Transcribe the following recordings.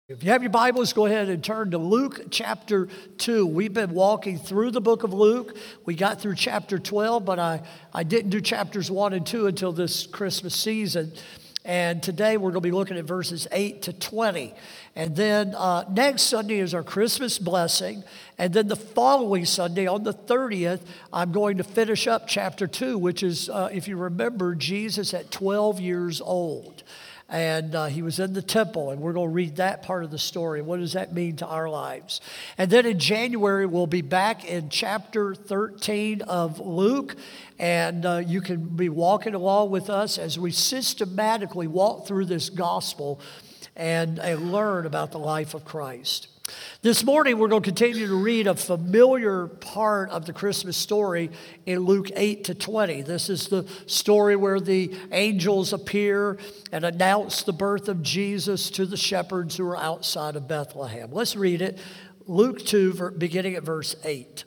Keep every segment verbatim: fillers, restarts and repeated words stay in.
If you have your Bibles, go ahead and turn to Luke chapter two. We've been walking through the book of Luke. We got through chapter twelve, but I, I didn't do chapters one and two until this Christmas season. And today we're going to be looking at verses eight to twenty. And then uh, next Sunday is our Christmas blessing. And then the following Sunday, on the thirtieth, I'm going to finish up chapter two, which is, uh, if you remember, Jesus at twelve years old. And uh, he was in the temple, and we're going to read that part of the story. What does that mean to our lives? And then in January, we'll be back in chapter thirteen of Luke, and uh, you can be walking along with us as we systematically walk through this gospel and, and learn about the life of Christ. This morning, we're going to continue to read a familiar part of the Christmas story in Luke eight to twenty. This is the story where the angels appear and announce the birth of Jesus to the shepherds who are outside of Bethlehem. Let's read it. Luke two, beginning at verse eight.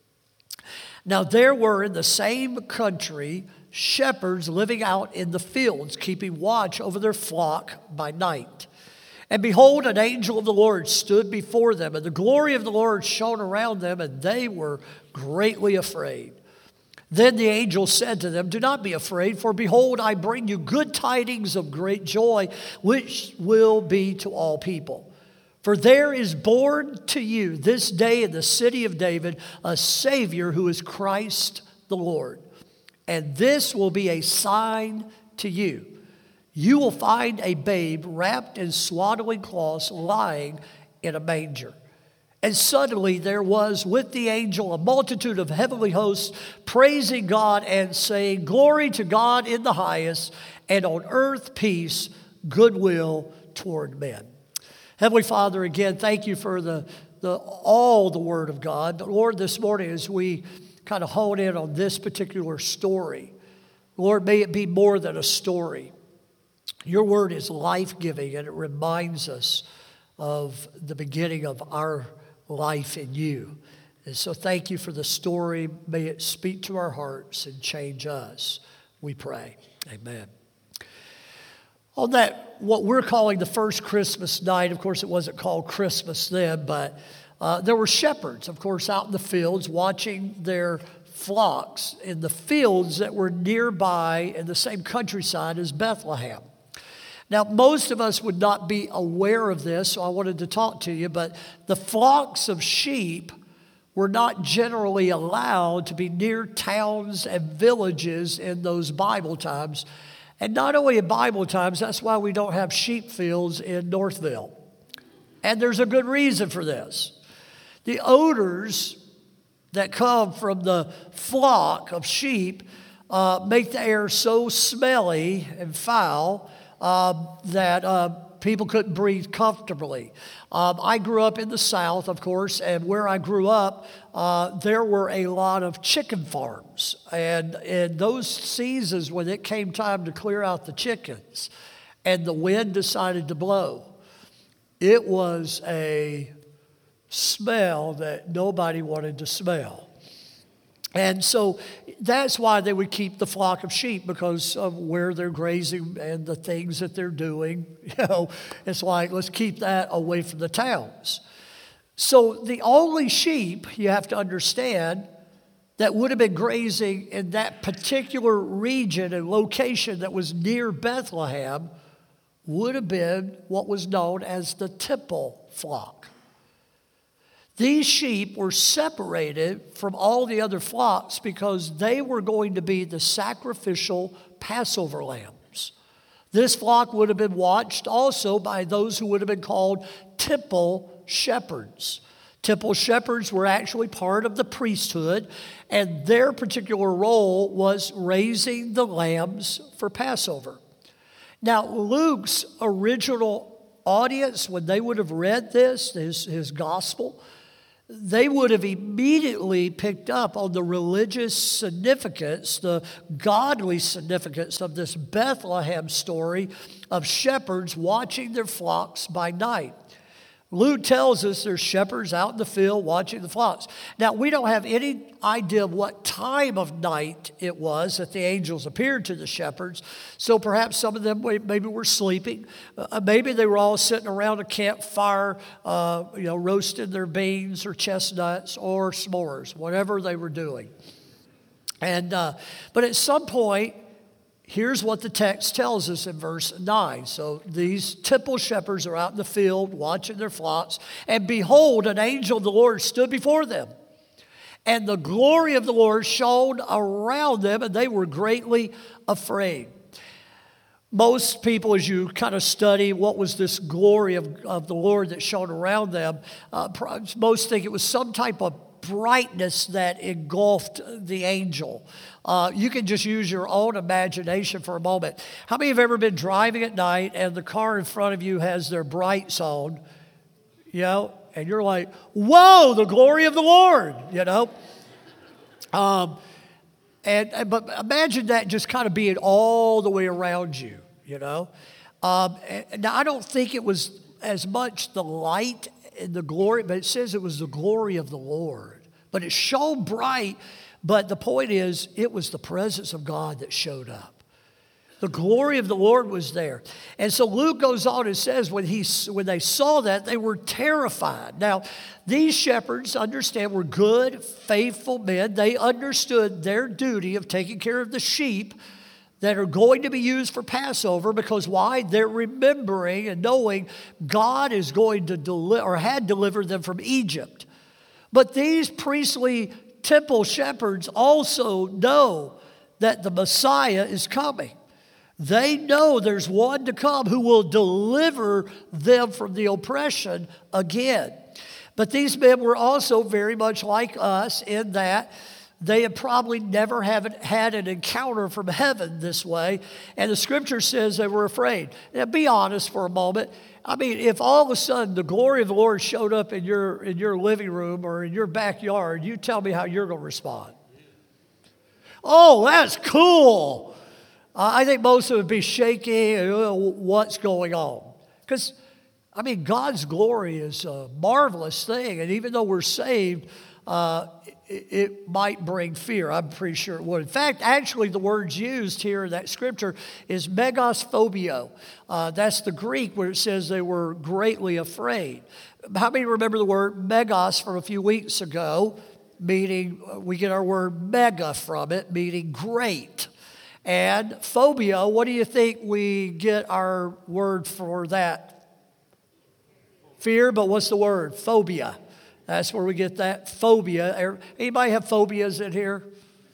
Now there were in the same country shepherds living out in the fields, keeping watch over their flock by night. And behold, an angel of the Lord stood before them, and the glory of the Lord shone around them, and they were greatly afraid. Then the angel said to them, "Do not be afraid, for behold, I bring you good tidings of great joy, which will be to all people. For there is born to you this day in the city of David a Savior who is Christ the Lord. And this will be a sign to you. You will find a babe wrapped in swaddling cloths lying in a manger." And suddenly there was with the angel a multitude of heavenly hosts praising God and saying, "Glory to God in the highest, and on earth peace, goodwill toward men." Heavenly Father, again, thank you for the, the all the Word of God. But Lord, this morning as we kind of hone in on this particular story, Lord, may it be more than a story. Your word is life-giving, and it reminds us of the beginning of our life in you. And so thank you for the story. May it speak to our hearts and change us, we pray. Amen. On that, what we're calling the first Christmas night, of course it wasn't called Christmas then, but uh, there were shepherds, of course, out in the fields watching their flocks in the fields that were nearby in the same countryside as Bethlehem. Now, most of us would not be aware of this, so I wanted to talk to you, but the flocks of sheep were not generally allowed to be near towns and villages in those Bible times. And not only in Bible times, that's why we don't have sheep fields in Northville. And there's a good reason for this. The odors that come from the flock of sheep uh, make the air so smelly and foul Uh, that uh, people couldn't breathe comfortably. Um, I grew up in the South, of course, and where I grew up, uh, there were a lot of chicken farms. And in those seasons when it came time to clear out the chickens and the wind decided to blow, it was a smell that nobody wanted to smell. And so that's why they would keep the flock of sheep, because of where they're grazing and the things that they're doing. You know, it's like, let's keep that away from the towns. So the only sheep, you have to understand, that would have been grazing in that particular region and location that was near Bethlehem would have been what was known as the temple flock. These sheep were separated from all the other flocks because they were going to be the sacrificial Passover lambs. This flock would have been watched also by those who would have been called temple shepherds. Temple shepherds were actually part of the priesthood, and their particular role was raising the lambs for Passover. Now, Luke's original audience, when they would have read this, his, his gospel, they would have immediately picked up on the religious significance, the godly significance of this Bethlehem story of shepherds watching their flocks by night. Luke tells us there's shepherds out in the field watching the flocks. Now, we don't have any idea of what time of night it was that the angels appeared to the shepherds. So perhaps some of them maybe were sleeping. Uh, maybe they were all sitting around a campfire, uh, you know, roasting their beans or chestnuts or s'mores, whatever they were doing. And uh, but at some point, here's what the text tells us in verse nine. So these temple shepherds are out in the field watching their flocks, and behold, an angel of the Lord stood before them. And the glory of the Lord shone around them, and they were greatly afraid. Most people, as you kind of study what was this glory of, of the Lord that shone around them, uh, most think it was some type of brightness that engulfed the angel. Uh, you can just use your own imagination for a moment. How many have ever been driving at night and the car in front of you has their brights on, you know, and you're like, whoa, the glory of the Lord, you know? Um, and, and But imagine that just kind of being all the way around you, you know? Um, and, now, I don't think it was as much the light and the glory, but it says it was the glory of the Lord. But it shone bright, but the point is, it was the presence of God that showed up. The glory of the Lord was there. And so Luke goes on and says when, he, when they saw that, they were terrified. Now, these shepherds, understand, were good, faithful men. They understood their duty of taking care of the sheep that are going to be used for Passover, because why? They're remembering and knowing God is going to deliver, or had delivered them from Egypt. But these priestly temple shepherds also know that the Messiah is coming. They know there's one to come who will deliver them from the oppression again. But these men were also very much like us in that they had probably never have had an encounter from heaven this way. And the scripture says they were afraid. Now, be honest for a moment. I mean, if all of a sudden the glory of the Lord showed up in your, in your living room or in your backyard, you tell me how you're going to respond. Oh, that's cool. Uh, I think most of them would be shaking. Uh, what's going on? Because, I mean, God's glory is a marvelous thing. And even though we're saved, uh, it, it might bring fear. I'm pretty sure it would. In fact, actually, the words used here in that scripture is megosphobia. Uh, that's the Greek where it says they were greatly afraid. How many remember the word megos from a few weeks ago, meaning we get our word mega from it, meaning great. And phobia, what do you think we get our word for that? Fear, but what's the word? Phobia. That's where we get that phobia. Anybody have phobias in here?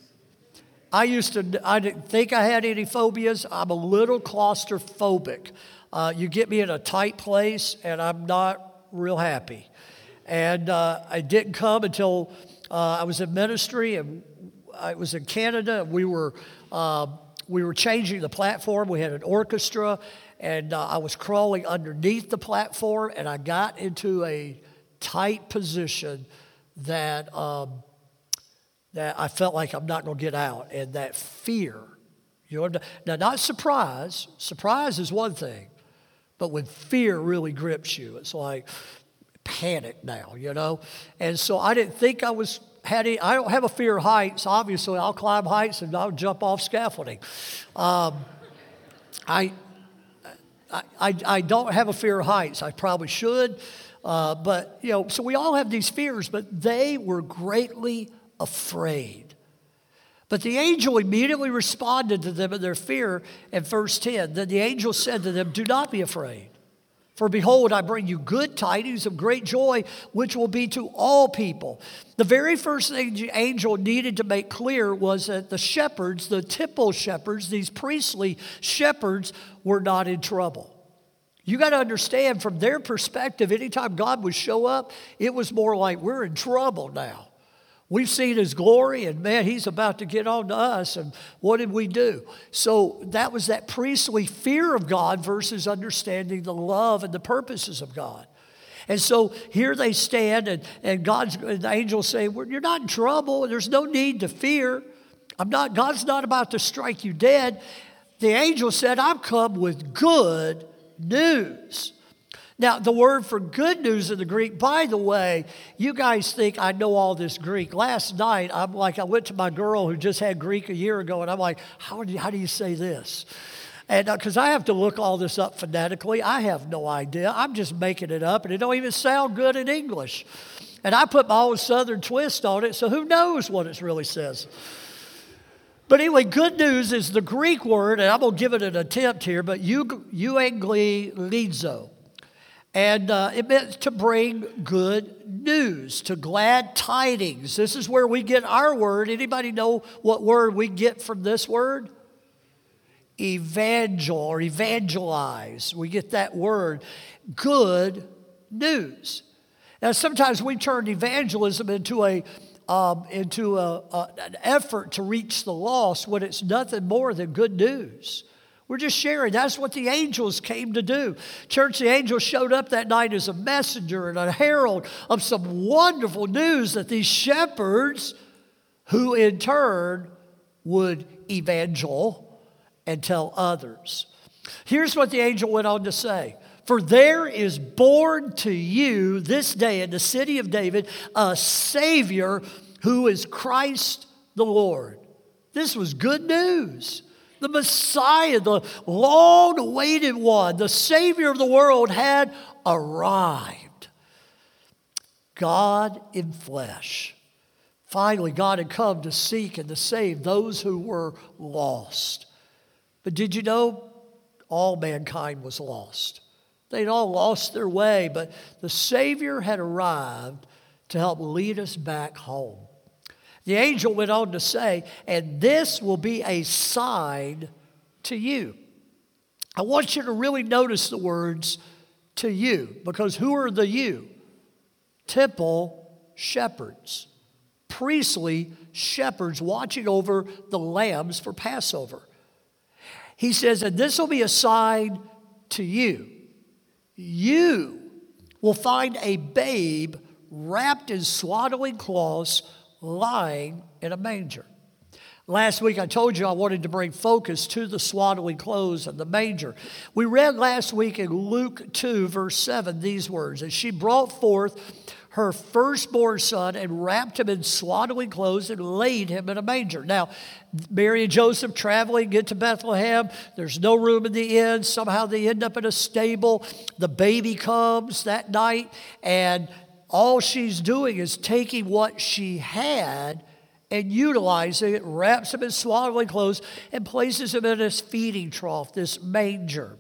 I used to, I didn't think I had any phobias. I'm a little claustrophobic. Uh, you get me in a tight place and I'm not real happy. And uh, I didn't come until uh, I was in ministry, and I was in Canada. And we were, uh, we were changing the platform. We had an orchestra, and uh, I was crawling underneath the platform, and I got into a tight position that um, that I felt like I'm not going to get out, and that fear. You know, now, not surprise. Surprise is one thing, but when fear really grips you, it's like panic now. You know, and so I didn't think I was had any. I don't have a fear of heights. Obviously, I'll climb heights and I'll jump off scaffolding. Um, I, I I I don't have a fear of heights. I probably should. Uh, but, you know, so we all have these fears, but they were greatly afraid. But the angel immediately responded to them in their fear in verse ten. Then the angel said to them, "Do not be afraid. For behold, I bring you good tidings of great joy, which will be to all people." The very first thing the angel needed to make clear was that the shepherds, the temple shepherds, these priestly shepherds, were not in trouble. You got to understand, from their perspective, anytime God would show up, it was more like, we're in trouble now. We've seen his glory, and man, he's about to get on to us, and what did we do? So that was that priestly fear of God versus understanding the love and the purposes of God. And so here they stand, and, and God's and the angels say, well, you're not in trouble. There's no need to fear. I'm not. God's not about to strike you dead. The angel said, I've come with good news. Now, the word for good news in the Greek, by the way, you guys think I know all this Greek. Last night, I'm like, I went to my girl who just had Greek a year ago, and I'm like, how do you, how do you say this? And because uh, I have to look all this up phonetically, I have no idea. I'm just making it up, and it don't even sound good in English. And I put my own Southern twist on it, so who knows what it really says. But anyway, good news is the Greek word, and I'm going to give it an attempt here, but euangelizo. And uh, it meant to bring good news, to glad tidings. This is where we get our word. Anybody know what word we get from this word? Evangel or evangelize. We get that word, good news. Now, sometimes we turn evangelism into a um, into a, a, an effort to reach the lost when it's nothing more than good news. We're just sharing. That's what the angels came to do. Church, the angels showed up that night as a messenger and a herald of some wonderful news that these shepherds, who in turn would evangel and tell others. Here's what the angel went on to say. For there is born to you this day in the city of David a Savior who is Christ the Lord. This was good news. The Messiah, the long-awaited one, the Savior of the world had arrived. God in flesh. Finally, God had come to seek and to save those who were lost. But did you know all mankind was lost? They'd all lost their way, but the Savior had arrived to help lead us back home. The angel went on to say, and this will be a sign to you. I want you to really notice the words to you, because who are the you? Temple shepherds, priestly shepherds watching over the lambs for Passover. He says, and this will be a sign to you. You will find a babe wrapped in swaddling cloths, lying in a manger. Last week I told you I wanted to bring focus to the swaddling clothes and the manger. We read last week in Luke two, verse seven, these words, and she brought forth her firstborn son and wrapped him in swaddling clothes and laid him in a manger. Now, Mary and Joseph traveling, get to Bethlehem. There's no room in the inn. Somehow they end up in a stable. The baby comes that night, and all she's doing is taking what she had and utilizing it, wraps him in swaddling clothes, and places him in this feeding trough, this manger.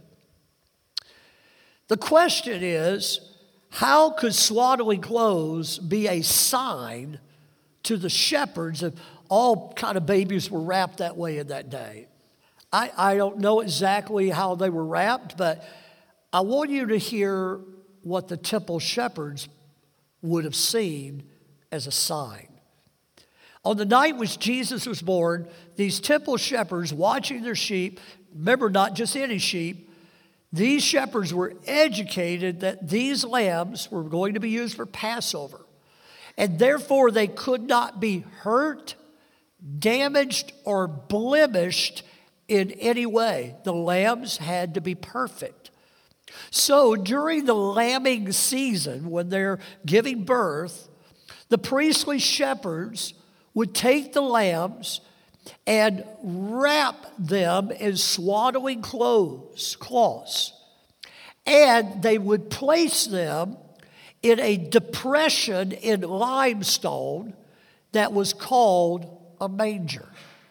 The question is, how could swaddling clothes be a sign to the shepherds if all kind of babies were wrapped that way in that day? I, I don't know exactly how they were wrapped, but I want you to hear what the temple shepherds would have seen as a sign. On the night which Jesus was born, these temple shepherds watching their sheep, remember, not just any sheep, these shepherds were educated that these lambs were going to be used for Passover, and therefore they could not be hurt, damaged, or blemished in any way. The lambs had to be perfect. So during the lambing season, when they're giving birth, the priestly shepherds would take the lambs and wrap them in swaddling clothes, cloths, and they would place them in a depression in limestone that was called a manger.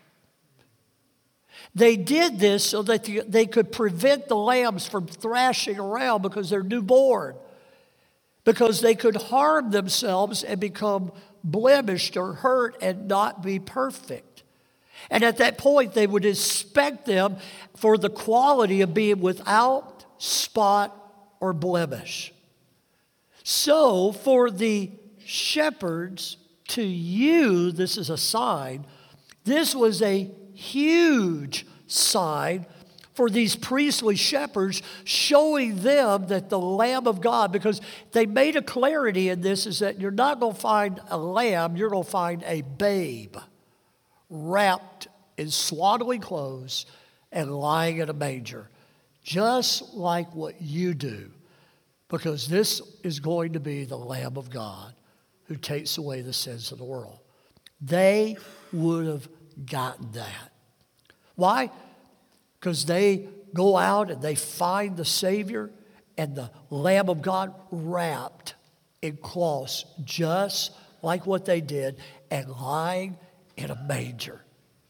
They did this so that they could prevent the lambs from thrashing around because they're newborn, because they could harm themselves and become blemished or hurt and not be perfect. And at that point, they would inspect them for the quality of being without spot or blemish. So for the shepherds, to you, this is a sign. This was a huge sign for these priestly shepherds, showing them that the Lamb of God, because they made a clarity in this, is that you're not going to find a lamb, you're going to find a babe wrapped in swaddling clothes and lying in a manger, just like what you do because this is going to be the Lamb of God who takes away the sins of the world. They would have gotten that. Why? Because they go out and they find the Savior and the Lamb of God wrapped in cloths, just like what they did, and lying in a manger.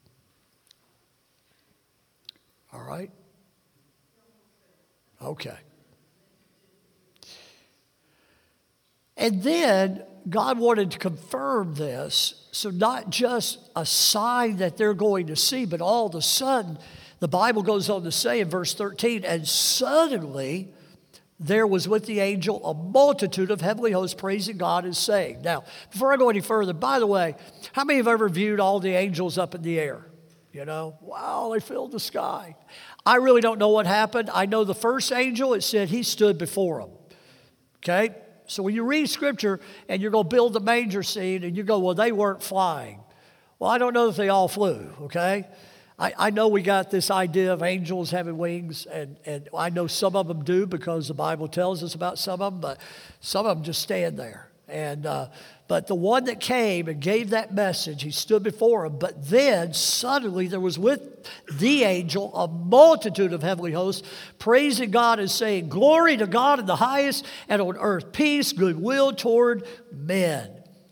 All right? Okay. And then God wanted to confirm this, so not just a sign that they're going to see, but all of a sudden, the Bible goes on to say in verse thirteen, and suddenly there was with the angel a multitude of heavenly hosts praising God and saying. Now, before I go any further, by the way, how many have ever viewed all the angels up in the air? You know, wow, they filled the sky. I really don't know what happened. I know the first angel, it said he stood before them. Okay? So when you read Scripture and you're going to build the manger scene and you go, well, they weren't flying. Well, I don't know if they all flew, okay? I, I know we got this idea of angels having wings, and, and I know some of them do because the Bible tells us about some of them, but some of them just stand there. And uh, but the one that came and gave that message, he stood before him. But then suddenly there was with the angel a multitude of heavenly hosts praising God and saying, glory to God in the highest, and on earth peace, goodwill toward men.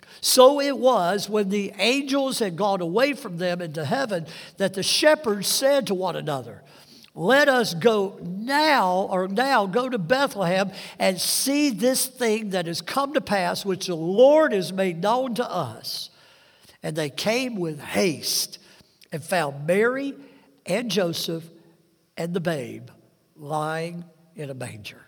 So it was when the angels had gone away from them into heaven that the shepherds said to one another, let us go now, or now go to Bethlehem and see this thing that has come to pass, which the Lord has made known to us. And they came with haste and found Mary and Joseph and the babe lying in a manger.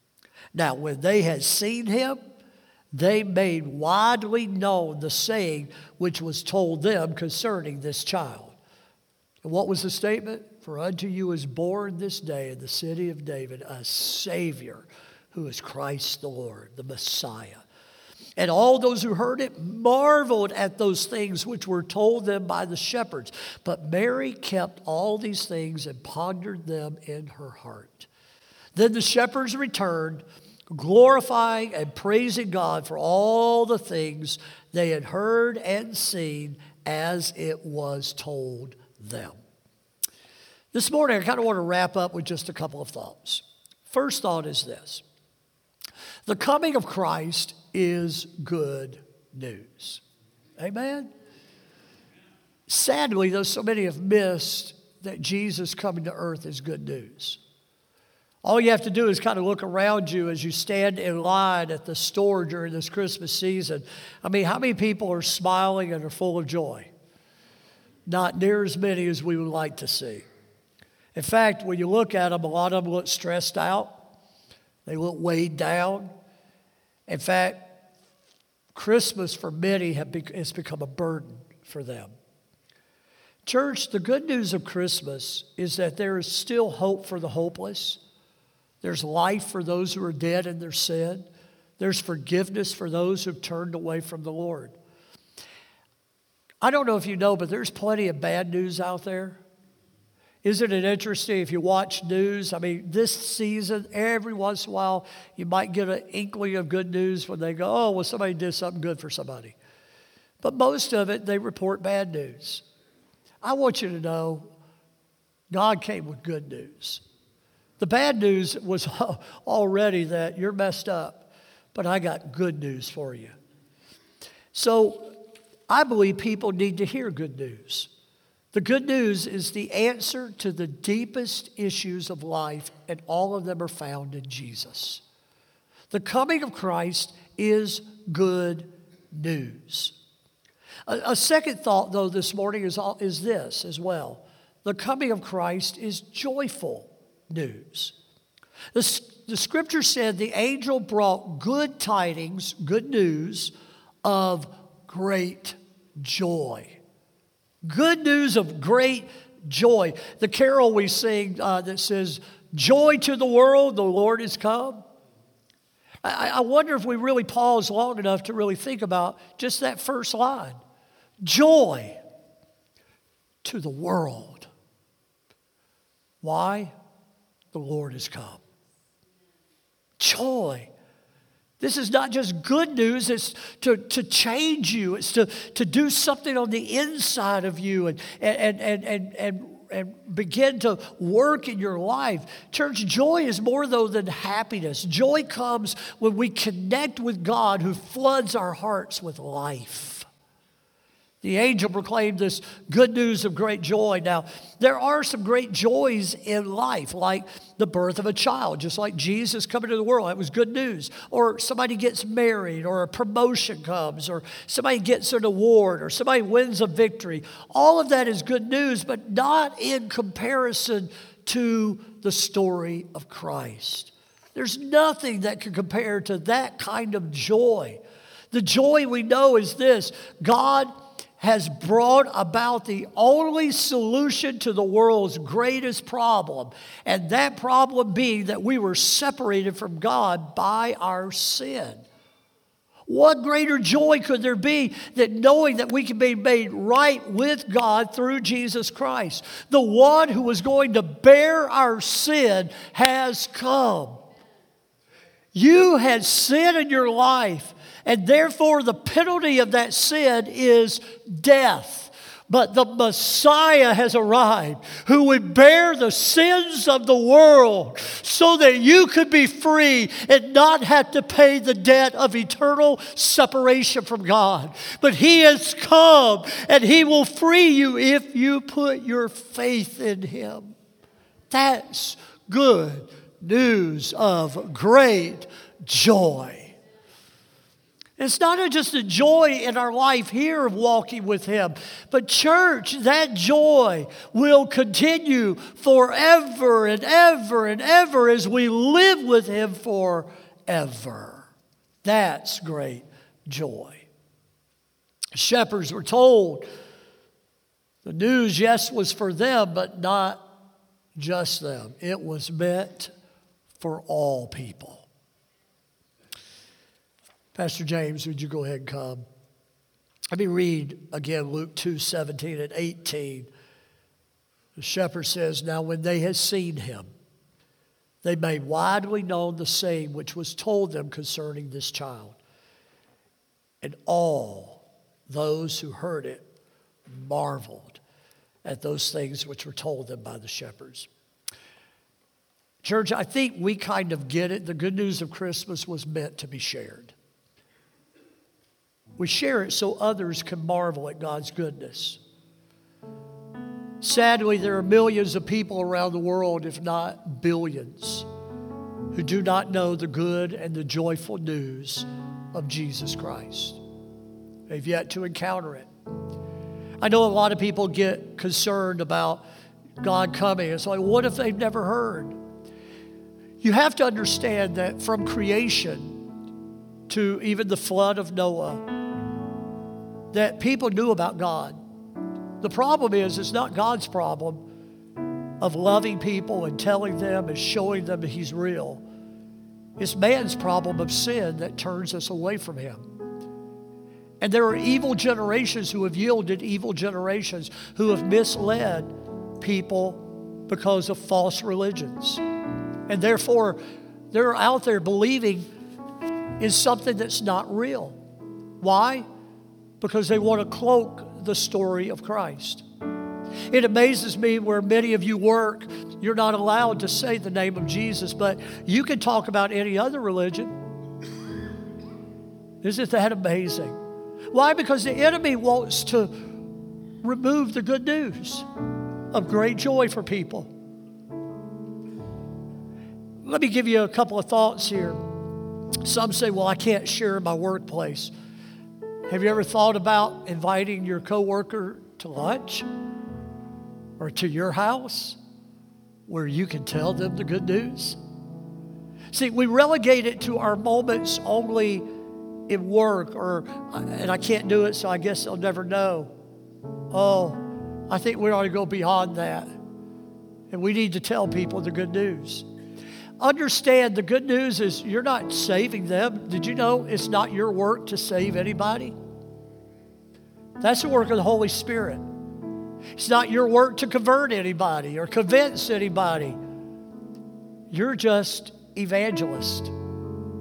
Now, when they had seen him, they made widely known the saying which was told them concerning this child. And what was the statement? For unto you is born this day in the city of David a Savior, who is Christ the Lord, the Messiah. And all those who heard it marveled at those things which were told them by the shepherds. But Mary kept all these things and pondered them in her heart. Then the shepherds returned, glorifying and praising God for all the things they had heard and seen as it was told them. This morning, I kind of want to wrap up with just a couple of thoughts. First thought is this. The coming of Christ is good news. Amen? Sadly, though, so many have missed that Jesus coming to earth is good news. All you have to do is kind of look around you as you stand in line at the store during this Christmas season. I mean, how many people are smiling and are full of joy? Not near as many as we would like to see. In fact, when you look at them, a lot of them look stressed out. They look weighed down. In fact, Christmas for many have be- has become a burden for them. Church, the good news of Christmas is that there is still hope for the hopeless. There's life for those who are dead in their sin. There's forgiveness for those who've turned away from the Lord. I don't know if you know, but there's plenty of bad news out there. Isn't it interesting if you watch news? I mean, this season, every once in a while, you might get an inkling of good news when they go, oh, well, somebody did something good for somebody. But most of it, they report bad news. I want you to know, God came with good news. The bad news was already that you're messed up, but I got good news for you. So I believe people need to hear good news. The good news is the answer to the deepest issues of life, and all of them are found in Jesus. The coming of Christ is good news. A, a second thought, though, this morning is, all, is this as well. The coming of Christ is joyful news. The, the scripture said the angel brought good tidings, good news of great joy. Good news of great joy. The carol we sing uh, that says, joy to the world, the Lord is come. I, I wonder if we really pause long enough to really think about just that first line. Joy to the world. Why? The Lord has come. Joy This is not just good news, it's to, to change you. It's to, to do something on the inside of you and, and, and, and, and, and begin to work in your life. Church, joy is more, though, than happiness. Joy comes when we connect with God who floods our hearts with life. The angel proclaimed this good news of great joy. Now, there are some great joys in life, like the birth of a child, just like Jesus coming to the world. That was good news. Or somebody gets married, or a promotion comes, or somebody gets an award, or somebody wins a victory. All of that is good news, but not in comparison to the story of Christ. There's nothing that can compare to that kind of joy. The joy we know is this: God has brought about the only solution to the world's greatest problem, and that problem being that we were separated from God by our sin. What greater joy could there be than knowing that we can be made right with God through Jesus Christ? The one who was going to bear our sin has come. You had sin in your life, and therefore the penalty of that sin is death. But the Messiah has arrived who would bear the sins of the world so that you could be free and not have to pay the debt of eternal separation from God. But He has come and He will free you if you put your faith in Him. That's good news of great joy. It's not just a joy in our life here of walking with Him, but church, that joy will continue forever and ever and ever as we live with Him forever. That's great joy. Shepherds were told the news, yes, was for them, but not just them. It was meant for all people. Pastor James, would you go ahead and come? Let me read again Luke two, seventeen and eighteen. The shepherd says, "Now when they had seen him, they made widely known the saying which was told them concerning this child. And all those who heard it marveled at those things which were told them by the shepherds." Church, I think we kind of get it. The good news of Christmas was meant to be shared. We share it so others can marvel at God's goodness. Sadly, there are millions of people around the world, if not billions, who do not know the good and the joyful news of Jesus Christ. They've yet to encounter it. I know a lot of people get concerned about God coming. It's like, what if they've never heard? You have to understand that from creation to even the flood of Noah, that people knew about God. The problem is, it's not God's problem of loving people and telling them and showing them that He's real. It's man's problem of sin that turns us away from Him. And there are evil generations who have yielded evil generations who have misled people because of false religions. And therefore, they're out there believing in something that's not real. Why? Because they want to cloak the story of Christ. It amazes me where many of you work, you're not allowed to say the name of Jesus, but you can talk about any other religion. Isn't that amazing? Why? Because the enemy wants to remove the good news of great joy for people. Let me give you a couple of thoughts here. Some say, well, I can't share in my workplace. Have you ever thought about inviting your coworker to lunch or to your house where you can tell them the good news? See, we relegate it to our moments only in work, or and I can't do it, so I guess they'll never know. Oh, I think we ought to go beyond that. And we need to tell people the good news. Understand, the good news is you're not saving them. Did you know it's not your work to save anybody? That's the work of the Holy Spirit. It's not your work to convert anybody or convince anybody. You're just evangelist.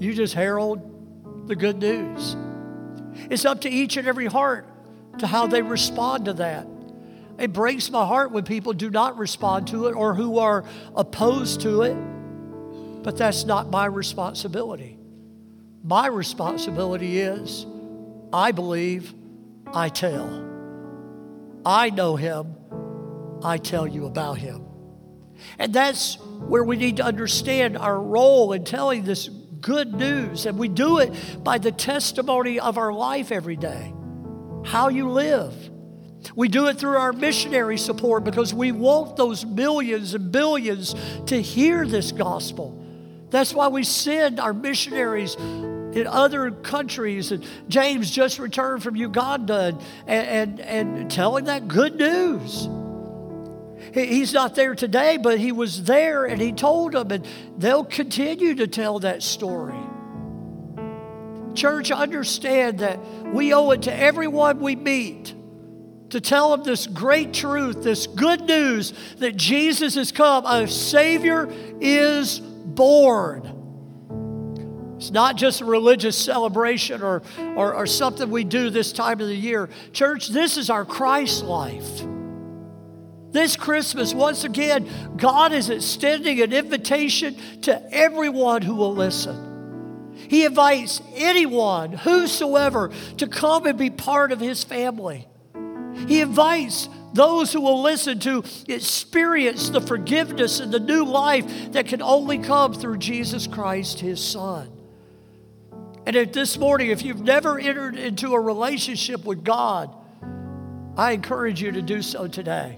You just herald the good news. It's up to each and every heart to how they respond to that. It breaks my heart when people do not respond to it or who are opposed to it. But that's not my responsibility. My responsibility is, I believe, I tell. I know him, I tell you about him. And that's where we need to understand our role in telling this good news. And we do it by the testimony of our life every day, how you live. We do it through our missionary support because we want those millions and billions to hear this gospel. That's why we send our missionaries in other countries. And James just returned from Uganda and, and, and telling that good news. He's not there today, but he was there and he told them, and they'll continue to tell that story. Church, understand that we owe it to everyone we meet to tell them this great truth, this good news that Jesus has come. A Savior is born. It's not just a religious celebration or, or, or something we do this time of the year. Church, this is our Christ life. This Christmas, once again, God is extending an invitation to everyone who will listen. He invites anyone, whosoever, to come and be part of his family. He invites those who will listen to experience the forgiveness and the new life that can only come through Jesus Christ, his Son. And if this morning, if you've never entered into a relationship with God, I encourage you to do so today.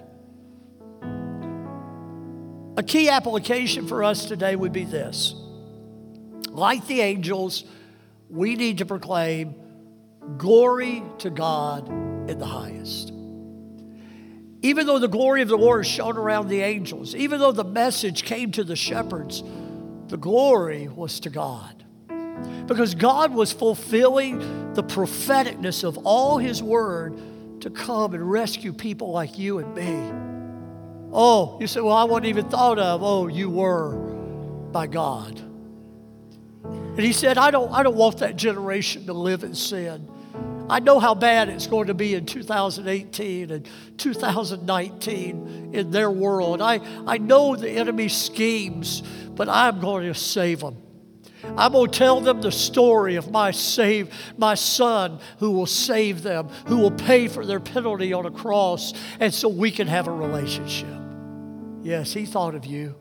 A key application for us today would be this. Like the angels, we need to proclaim glory to God in the highest. Even though the glory of the Lord shone around the angels, even though the message came to the shepherds, the glory was to God. Because God was fulfilling the propheticness of all his word to come and rescue people like you and me. Oh, you say, well, I wasn't even thought of. Oh, you were by God. And he said, I don't, I don't want that generation to live in sin. I know how bad it's going to be in two thousand eighteen and two thousand nineteen in their world. I, I know the enemy's schemes, but I'm going to save them. I'm going to tell them the story of my save, my Son who will save them, who will pay for their penalty on a cross, and so we can have a relationship. Yes, he thought of you.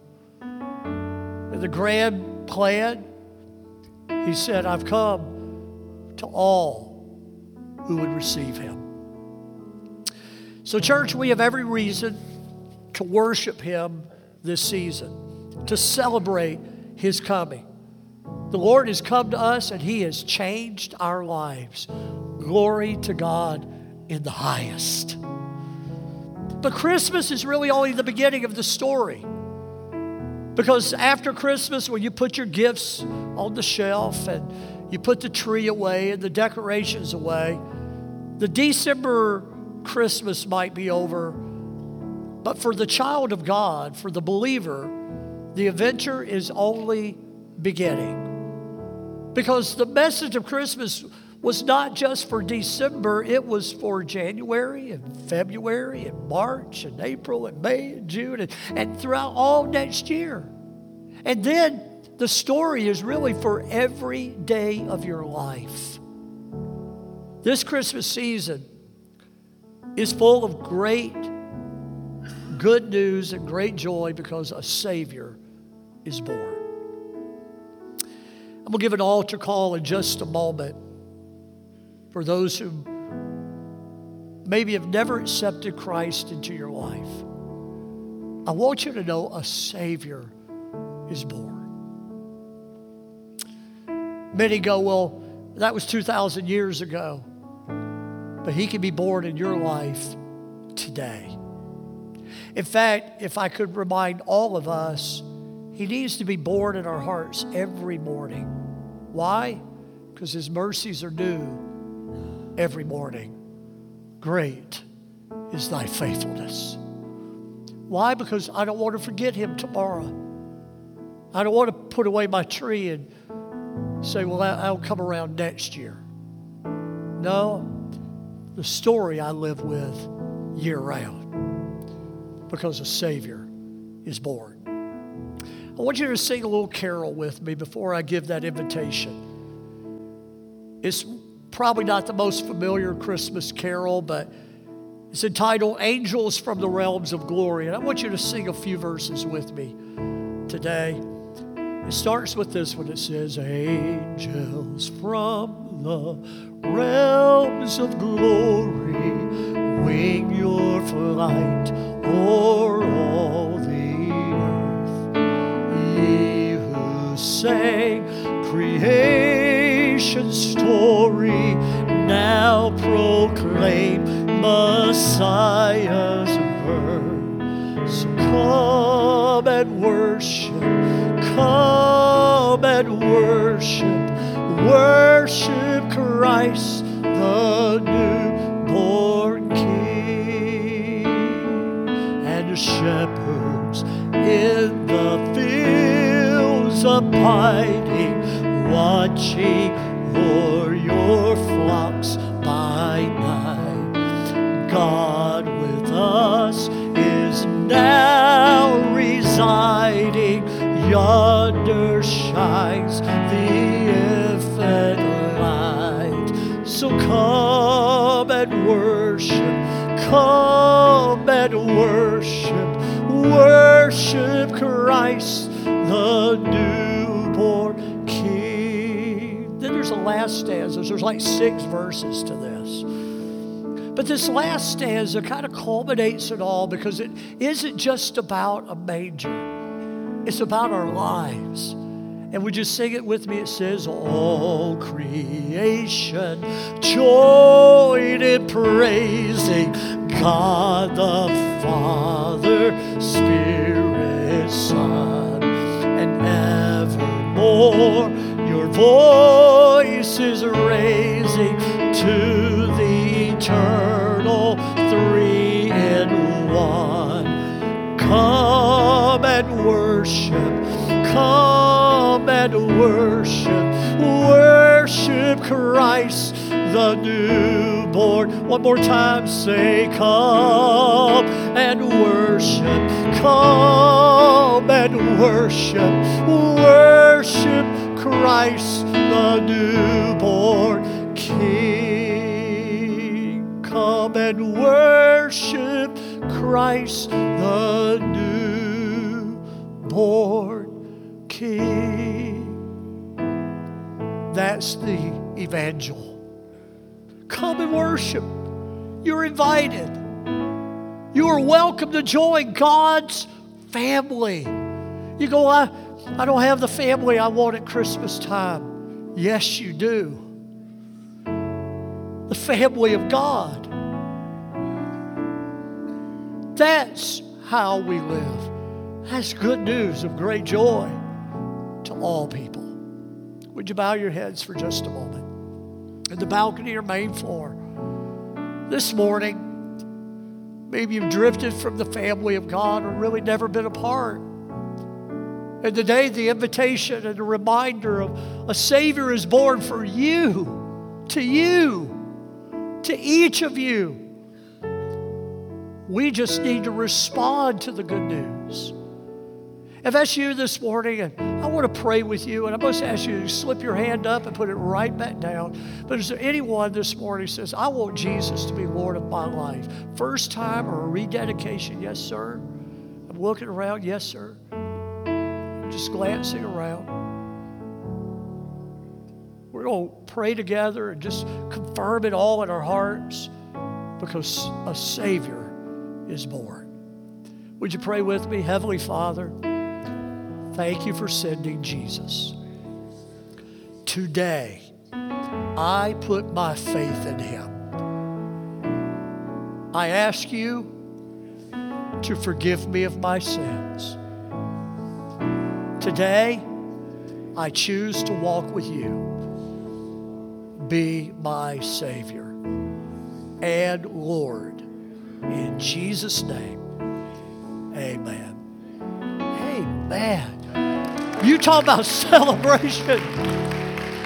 In the grand plan, he said, I've come to all who would receive him. So, church, we have every reason to worship him this season, to celebrate his coming. The Lord has come to us and he has changed our lives. Glory to God in the highest. But Christmas is really only the beginning of the story. Because after Christmas, when you put your gifts on the shelf and you put the tree away and the decorations away, the December Christmas might be over. But for the child of God, for the believer, the adventure is only beginning. Because the message of Christmas was not just for December, it was for January and February and March and April and May and June and, and throughout all next year. And then the story is really for every day of your life. This Christmas season is full of great good news and great joy because a Savior is born. I'm going to give an altar call in just a moment for those who maybe have never accepted Christ into your life. I want you to know a Savior is born. Many go, well, that was two thousand years ago. But he can be born in your life today. In fact, if I could remind all of us, he needs to be born in our hearts every morning. Why? Because his mercies are new every morning. Great is thy faithfulness. Why? Because I don't want to forget him tomorrow. I don't want to put away my tree and Say, well, I'll come around next year. No, the story I live with year round because a Savior is born. I want you to sing a little carol with me before I give that invitation. It's probably not the most familiar Christmas carol, but it's entitled Angels from the Realms of Glory. And I want you to sing a few verses with me today. It starts with this one. It says, angels from the realms of glory, wing your flight o'er all the earth. Ye who sang creation's story, now proclaim Messiah's birth. So come and worship, come and worship, worship Christ, the newborn King. And the shepherds in the fields abiding, watching o'er your flocks by night. God with us is now residing, yonder shines the infant light. So come and worship, come and worship, worship Christ, the newborn King. Then there's the last stanza. There's like six verses to this. But this last stanza kind of culminates it all because it isn't just about a manger. It's about our lives. And would you sing it with me? It says, all creation join in praising God the Father, Spirit, Son, and evermore your voice is raising to the eternal three in one. Come and worship, come and worship, worship Christ the newborn. One more time, say, come and worship, come and worship, worship Christ the newborn King. Come and worship Christ the newborn King. That's the evangel. Come and worship. You're invited. You are welcome to join God's family. You go, I, I don't have the family I want at Christmas time. Yes, you do. The family of God. That's how we live. That's good news of great joy to all people. Would you bow your heads for just a moment? In the balcony or main floor. This morning, maybe you've drifted from the family of God or really never been a part. And today, the invitation and the reminder of a Savior is born for you, to you, to each of you. We just need to respond to the good news. If that's you this morning, and I want to pray with you, and I'm going to ask you to slip your hand up and put it right back down. But is there anyone this morning who says, I want Jesus to be Lord of my life? First time or a rededication? Yes, sir. I'm looking around. Yes, sir. I'm just glancing around. We're going to pray together and just confirm it all in our hearts because a Savior is born. Would you pray with me? Heavenly Father, thank you for sending Jesus. Today, I put my faith in Him. I ask you to forgive me of my sins. Today, I choose to walk with you. Be my Savior and Lord. In Jesus' name, amen. Amen. You talk about celebration.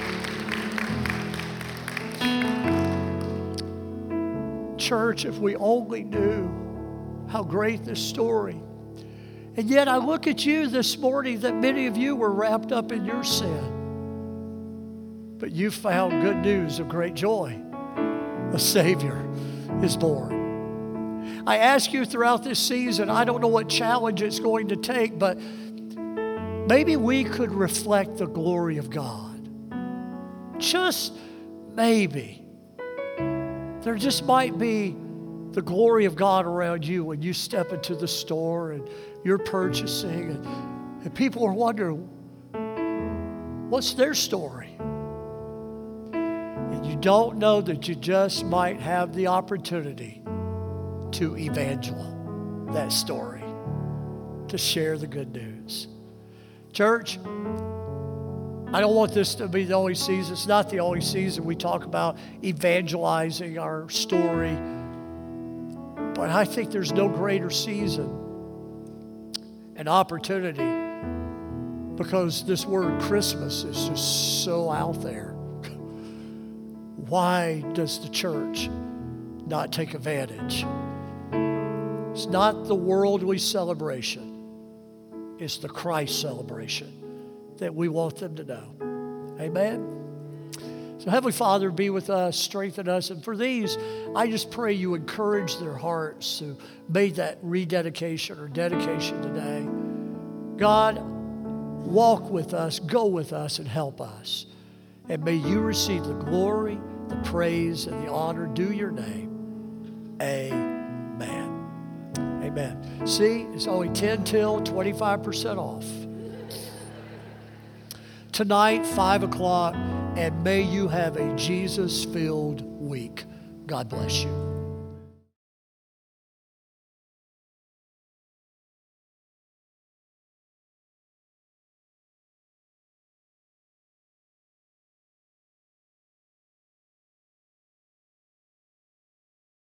Church, if we only knew how great this story. And yet I look at you this morning that many of you were wrapped up in your sin. But you found good news of great joy. A Savior is born. I ask you throughout this season, I don't know what challenge it's going to take, but maybe we could reflect the glory of God. Just maybe. There just might be the glory of God around you when you step into the store and you're purchasing, and, and people are wondering, what's their story? And you don't know that you just might have the opportunity to evangelize that story, to share the good news. Church, I don't want this to be the only season. It's not the only season we talk about evangelizing our story. But I think there's no greater season and opportunity, because this word Christmas is just so out there. Why does the church not take advantage? It's not the worldly celebration. It's the Christ celebration that we want them to know. Amen? So Heavenly Father, be with us, strengthen us. And for these, I just pray you encourage their hearts to make that rededication or dedication today. God, walk with us, go with us, and help us. And may you receive the glory, the praise, and the honor due your name. Amen. Amen. See, it's only ten till, twenty-five percent off. Tonight, five o'clock, and may you have a Jesus-filled week. God bless you.